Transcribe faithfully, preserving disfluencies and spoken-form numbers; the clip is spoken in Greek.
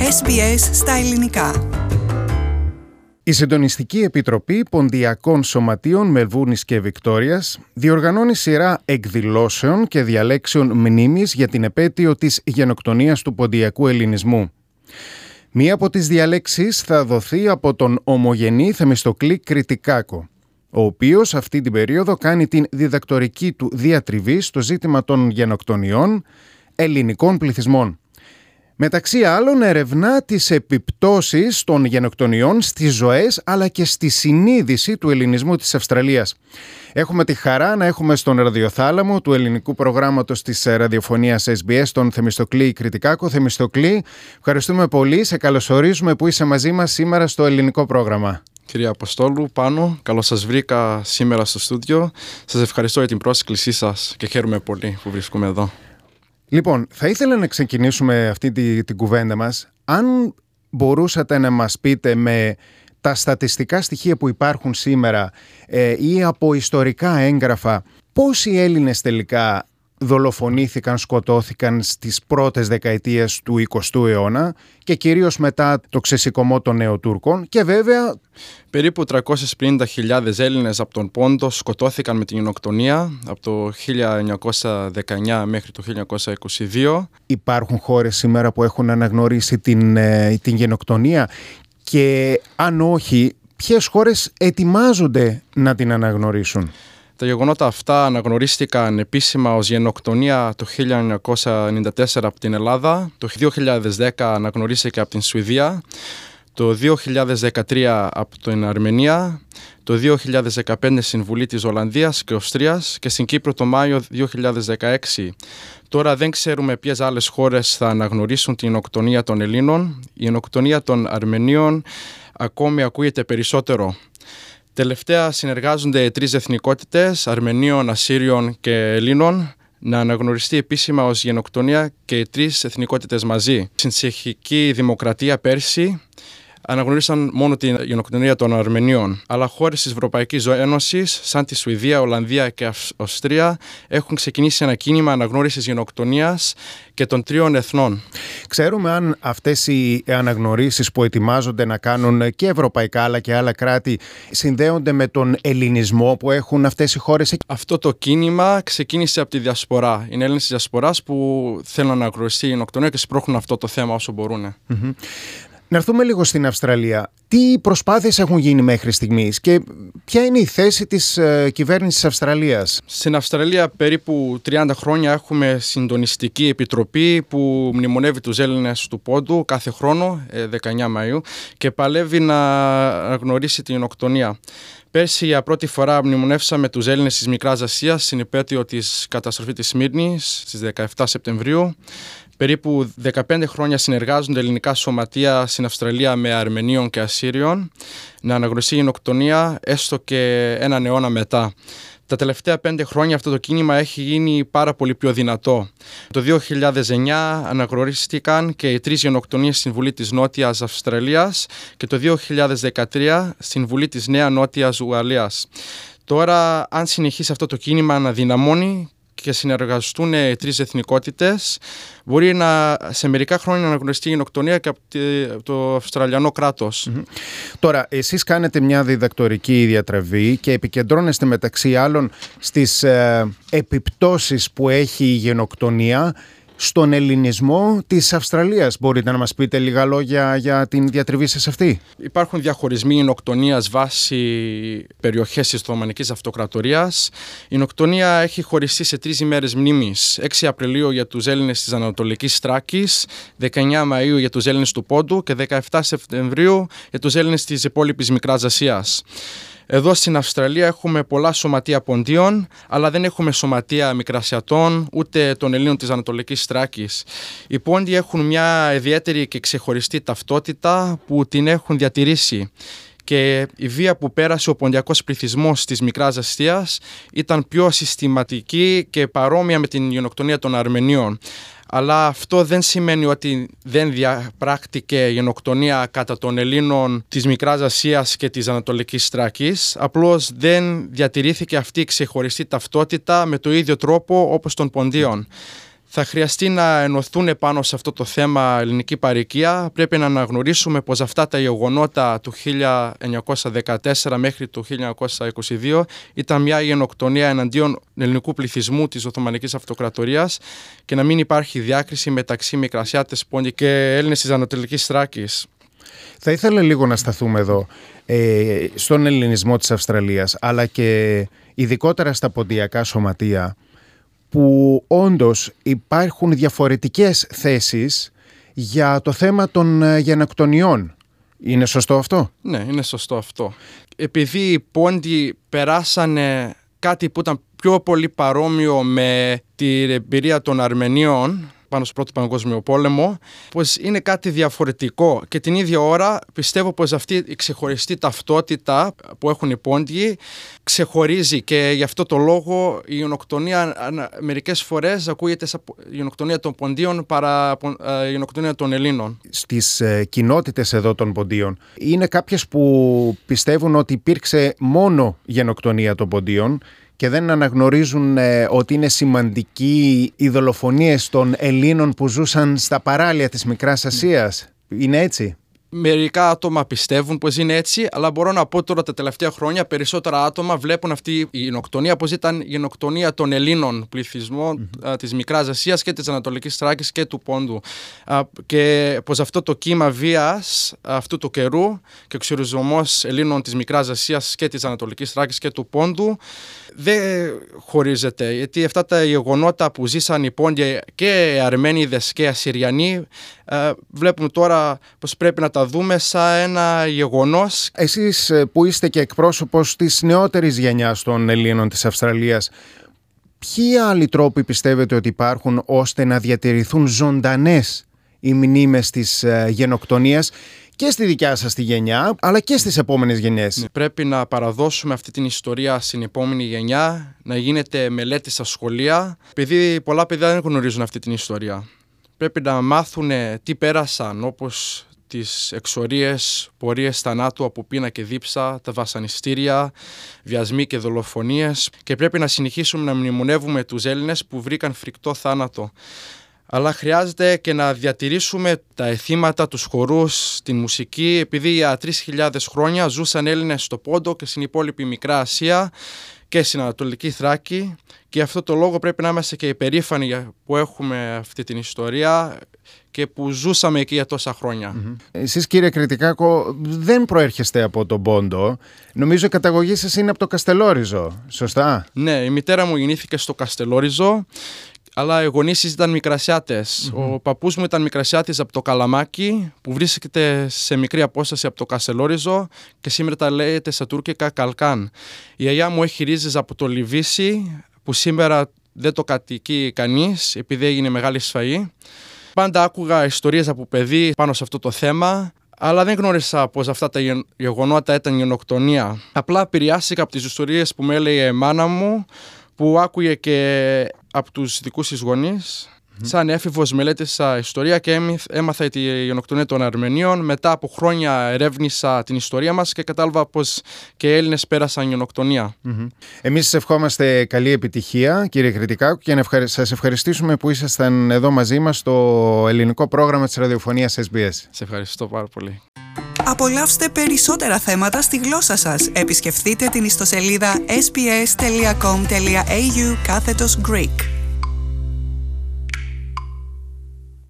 Ες Μπι Ες στα ελληνικά. Η Συντονιστική Επιτροπή Ποντιακών Σωματείων Μελβούρνης και Βικτόριας διοργανώνει σειρά εκδηλώσεων και διαλέξεων μνήμης για την επέτειο της γενοκτονίας του ποντιακού ελληνισμού. Μία από τις διαλέξεις θα δοθεί από τον ομογενή Θεμιστοκλή Κριτικάκο, ο οποίος αυτή την περίοδο κάνει την διδακτορική του διατριβή στο ζήτημα των γενοκτονιών ελληνικών πληθυσμών. Μεταξύ άλλων ερευνά τις επιπτώσεις των γενοκτονιών στις ζωές αλλά και στη συνείδηση του ελληνισμού της Αυστραλίας. Έχουμε τη χαρά να έχουμε στον ραδιοθάλαμο του ελληνικού προγράμματος της ραδιοφωνίας Ες Μπι Ες τον Θεμιστοκλή Κριτικάκο. Θεμιστοκλή, ευχαριστούμε πολύ, σε καλωσορίζουμε που είσαι μαζί μας σήμερα στο ελληνικό πρόγραμμα. Κυρία Αποστόλου, Πάνο, καλώς σας βρήκα σήμερα στο στούντιο. Σας ευχαριστώ για την πρόσκλησή σας και χαίρομαι πολύ που βρίσκομαι εδώ. Λοιπόν, θα ήθελα να ξεκινήσουμε αυτή τη, την κουβέντα μας. Αν μπορούσατε να μας πείτε με τα στατιστικά στοιχεία που υπάρχουν σήμερα ε, ή από ιστορικά έγγραφα, πόσοι Έλληνες τελικά δολοφονήθηκαν, σκοτώθηκαν στις πρώτες δεκαετίες του εικοστού αιώνα και κυρίως μετά το ξεσηκωμό των Νεοτούρκων, και βέβαια περίπου τριακόσιες πενήντα χιλιάδες Έλληνες από τον Πόντο σκοτώθηκαν με την γενοκτονία από το χίλια εννιακόσια δεκαεννιά μέχρι το χίλια εννιακόσια είκοσι δύο. Υπάρχουν χώρες σήμερα που έχουν αναγνωρίσει την, την γενοκτονία, και αν όχι, ποιες χώρες ετοιμάζονται να την αναγνωρίσουν? Τα γεγονότα αυτά αναγνωρίστηκαν επίσημα ως γενοκτονία το χίλια εννιακόσια ενενήντα τέσσερα από την Ελλάδα, το δύο χιλιάδες δέκα αναγνωρίστηκε από την Σουηδία, το δύο χιλιάδες δεκατρία από την Αρμενία, το δύο χιλιάδες δεκαπέντε στην Βουλή της Ολλανδίας και Αυστρίας και στην Κύπρο το Μάιο δύο χιλιάδες δεκαέξι. Τώρα δεν ξέρουμε ποιες άλλες χώρες θα αναγνωρίσουν την γενοκτονία των Ελλήνων. Η γενοκτονία των Αρμενίων ακόμη ακούγεται περισσότερο. Τελευταία συνεργάζονται τρεις εθνικότητες, Αρμενίων, Ασσύριων και Ελλήνων, να αναγνωριστεί επίσημα ως γενοκτονία και οι τρεις εθνικότητες μαζί. Στην Τσεχική Δημοκρατία πέρσι αναγνωρίσαν μόνο την γενοκτονία των Αρμενίων, αλλά χώρες της Ευρωπαϊκής Ένωσης, σαν τη Σουηδία, Ολλανδία και Αυστρία, έχουν ξεκινήσει ένα κίνημα αναγνώρισης γενοκτονίας και των τριών εθνών. Ξέρουμε αν αυτές οι αναγνωρίσεις που ετοιμάζονται να κάνουν και ευρωπαϊκά αλλά και άλλα κράτη συνδέονται με τον ελληνισμό που έχουν αυτές οι χώρες? Αυτό το κίνημα ξεκίνησε από τη διασπορά. Είναι Έλληνες της διασποράς που θέλουν να αναγνωριστεί η γενοκτονία και σπρώχνουν αυτό το θέμα όσο μπορούν. Mm-hmm. Να έρθουμε λίγο στην Αυστραλία. Τι προσπάθειες έχουν γίνει μέχρι στιγμής και ποια είναι η θέση της ε, κυβέρνησης της Αυστραλίας? Στην Αυστραλία περίπου τριάντα χρόνια έχουμε συντονιστική επιτροπή που μνημονεύει τους Έλληνες του Πόντου κάθε χρόνο, ε, δεκαεννιά Μαΐου, και παλεύει να αναγνωρίσει την γενοκτονία. Πέρσι για πρώτη φορά μνημονεύσαμε τους Έλληνες της Μικράς Ασίας στην επέτειο της καταστροφής της Σμύρνης στις δεκαεπτά Σεπτεμβρίου. Περίπου δεκαπέντε χρόνια συνεργάζονται ελληνικά σωματεία στην Αυστραλία με Αρμενίων και Ασσύριων να αναγνωριστεί η γενοκτονία έστω και έναν αιώνα μετά. Τα τελευταία πέντε χρόνια αυτό το κίνημα έχει γίνει πάρα πολύ πιο δυνατό. Το δύο χιλιάδες εννιά αναγνωρίστηκαν και οι τρεις γενοκτονίες στην Βουλή της Νότιας Αυστραλίας και το δύο χιλιάδες δεκατρία στην Βουλή της Νέα Νότιας Ουαλίας. Τώρα, αν συνεχίσει αυτό το κίνημα να δυναμώνει και συνεργαστούν οι τρεις εθνικότητες, μπορεί να, σε μερικά χρόνια να αναγνωριστεί η γενοκτονία και από το Αυστραλιανό κράτος. Mm-hmm. Τώρα, εσείς κάνετε μια διδακτορική διατραβή και επικεντρώνεστε μεταξύ άλλων στις ε, επιπτώσεις που έχει η γενοκτονία στον ελληνισμό της Αυστραλίας. Μπορείτε να μας πείτε λίγα λόγια για την διατριβή σας αυτή? Υπάρχουν διαχωρισμοί γενοκτονίας βάσει περιοχές της Οθωμανικής Αυτοκρατορίας. Η γενοκτονία έχει χωριστεί σε τρεις ημέρες μνήμης. έξι Απριλίου για τους Έλληνες της Ανατολικής Θράκης, δεκαεννιά Μαΐου για τους Έλληνες του Πόντου και δεκαεπτά Σεπτεμβρίου για τους Έλληνες της υπόλοιπης Μικράς Ασίας. Εδώ στην Αυστραλία έχουμε πολλά σωματεία Ποντίων, αλλά δεν έχουμε σωματεία Μικρασιατών ούτε των Ελλήνων της Ανατολικής Θράκης. Οι Πόντιοι έχουν μια ιδιαίτερη και ξεχωριστή ταυτότητα που την έχουν διατηρήσει. Και η βία που πέρασε ο ποντιακός πληθυσμός της Μικράς Ασίας ήταν πιο συστηματική και παρόμοια με την γενοκτονία των Αρμενίων. Αλλά αυτό δεν σημαίνει ότι δεν διαπράχτηκε γενοκτονία κατά των Ελλήνων της Μικράς Ασίας και της Ανατολικής Θράκης. Απλώς δεν διατηρήθηκε αυτή η ξεχωριστή ταυτότητα με το ίδιο τρόπο όπως των Ποντίων. Θα χρειαστεί να ενωθούν πάνω σε αυτό το θέμα ελληνική παροικία. Πρέπει να αναγνωρίσουμε πως αυτά τα γεγονότα του χίλια εννιακόσια δεκατέσσερα μέχρι το χίλια εννιακόσια είκοσι δύο ήταν μια γενοκτονία εναντίον ελληνικού πληθυσμού της Οθωμανικής Αυτοκρατορίας και να μην υπάρχει διάκριση μεταξύ Μικρασιάτες, Πόντιοι και Έλληνες της Ανατολικής Θράκης. Θα ήθελα λίγο να σταθούμε εδώ ε, στον ελληνισμό της Αυστραλίας, αλλά και ειδικότερα στα ποντιακά σωματεία, που όντως υπάρχουν διαφορετικές θέσεις για το θέμα των γενοκτονιών. Είναι σωστό αυτό? Ναι, είναι σωστό αυτό. Επειδή οι Πόντιοι περάσανε κάτι που ήταν πιο πολύ παρόμοιο με την εμπειρία των Αρμενίων πάνω στο Πρώτο Παγκόσμιο Πόλεμο, πως είναι κάτι διαφορετικό και την ίδια ώρα πιστεύω πως αυτή η ξεχωριστή ταυτότητα που έχουν οι Πόντιοι ξεχωρίζει και γι' αυτό το λόγο η γενοκτονία μερικές φορές ακούγεται σαν γενοκτονία των Ποντίων παρά η γενοκτονία των Ελλήνων. Στις ε, κοινότητες εδώ των Ποντίων είναι κάποιες που πιστεύουν ότι υπήρξε μόνο γενοκτονία των Ποντίων και δεν αναγνωρίζουν ε, ότι είναι σημαντικοί οι δολοφονίες των Ελλήνων που ζούσαν στα παράλια της Μικράς Ασίας. Είναι έτσι? Μερικά άτομα πιστεύουν πως είναι έτσι, αλλά μπορώ να πω τώρα τα τελευταία χρόνια περισσότερα άτομα βλέπουν αυτή η γενοκτονία πως ήταν η γενοκτονία των Ελλήνων πληθυσμών mm-hmm. της Μικράς Ασίας και της Ανατολικής Θράκης και του Πόντου. Και πως αυτό το κύμα βίας αυτού του καιρού και ο εξοριζωμός Ελλήνων της Μικράς Ασίας και της Ανατολικής Θράκης και του Πόντου δεν χωρίζεται, γιατί αυτά τα γεγονότα που ζήσαν οι Πόντιοι και οι Αρμένιδες και οι Ασσυριανοί βλέπουμε τώρα πως πρέπει να τα δούμε σαν ένα γεγονός. Εσείς που είστε και εκπρόσωπος της νεότερης γενιάς των Ελλήνων της Αυστραλίας, ποιοι άλλοι τρόποι πιστεύετε ότι υπάρχουν ώστε να διατηρηθούν ζωντανές οι μνήμες της γενοκτονίας και στη δικιά σας τη γενιά, αλλά και στις επόμενες γενιές? Πρέπει να παραδώσουμε αυτή την ιστορία στην επόμενη γενιά, να γίνεται μελέτη στα σχολεία, επειδή πολλά παιδιά δεν γνωρίζουν αυτή την ιστορία. Πρέπει να μάθουν τι πέρασαν, όπως τις εξορίες, πορείες θανάτου από πείνα και δίψα, τα βασανιστήρια, βιασμοί και δολοφονίες, και πρέπει να συνεχίσουμε να μνημονεύουμε τους Έλληνες που βρήκαν φρικτό θάνατο. Αλλά χρειάζεται και να διατηρήσουμε τα αιθήματα, τους χορούς, την μουσική, επειδή για τρεις χιλιάδες χρόνια ζούσαν Έλληνες στο Πόντο και στην υπόλοιπη Μικρά Ασία και στην Ανατολική Θράκη, και αυτό το λόγο πρέπει να είμαστε και υπερήφανοι που έχουμε αυτή την ιστορία και που ζούσαμε εκεί για τόσα χρόνια. Mm-hmm. Εσείς, κύριε Κρητικάκο, δεν προέρχεστε από τον Πόντο. Νομίζω η καταγωγή σας είναι από το Καστελόριζο, σωστά? Ναι, η μητέρα μου γεννήθηκε στο Καστελόριζο, αλλά οι γονείς ήταν Μικρασιάτες. Mm-hmm. Ο παππούς μου ήταν Μικρασιάτης από το Καλαμάκι, που βρίσκεται σε μικρή απόσταση από το Καστελόριζο και σήμερα τα λέγεται στα τουρκικά Καλκάν. Η γιαγιά μου έχει ρίζες από το Λιβύσι, που σήμερα δεν το κατοικεί κανείς επειδή έγινε μεγάλη σφαγή. Πάντα άκουγα ιστορίες από παιδί πάνω σε αυτό το θέμα, αλλά δεν γνώρισα πως αυτά τα γεγονότα ήταν γενοκτονία. Απλά επηρεάστηκα από τις ιστορίες που με έλεγε η μάνα μου, που άκουγε και από τους δικούς της γονείς. Mm-hmm. Σαν έφηβος μελέτησα ιστορία και έμαθα τη γενοκτονία των Αρμενίων. Μετά από χρόνια ερεύνησα την ιστορία μας και κατάλαβα πως και οι Έλληνες πέρασαν γενοκτονία. Mm-hmm. Εμείς σας ευχόμαστε καλή επιτυχία, κύριε Κρητικάκου, και να ευχαρι... σας ευχαριστήσουμε που ήσασταν εδώ μαζί μας στο ελληνικό πρόγραμμα της ραδιοφωνίας Ες Μπι Ες. Σε ευχαριστώ πάρα πολύ. Απολαύστε περισσότερα θέματα στη γλώσσα σας. Επισκεφτείτε την ιστοσελίδα ες μπι ες τελεία κομ τελεία έι γιου κάθετος Greek.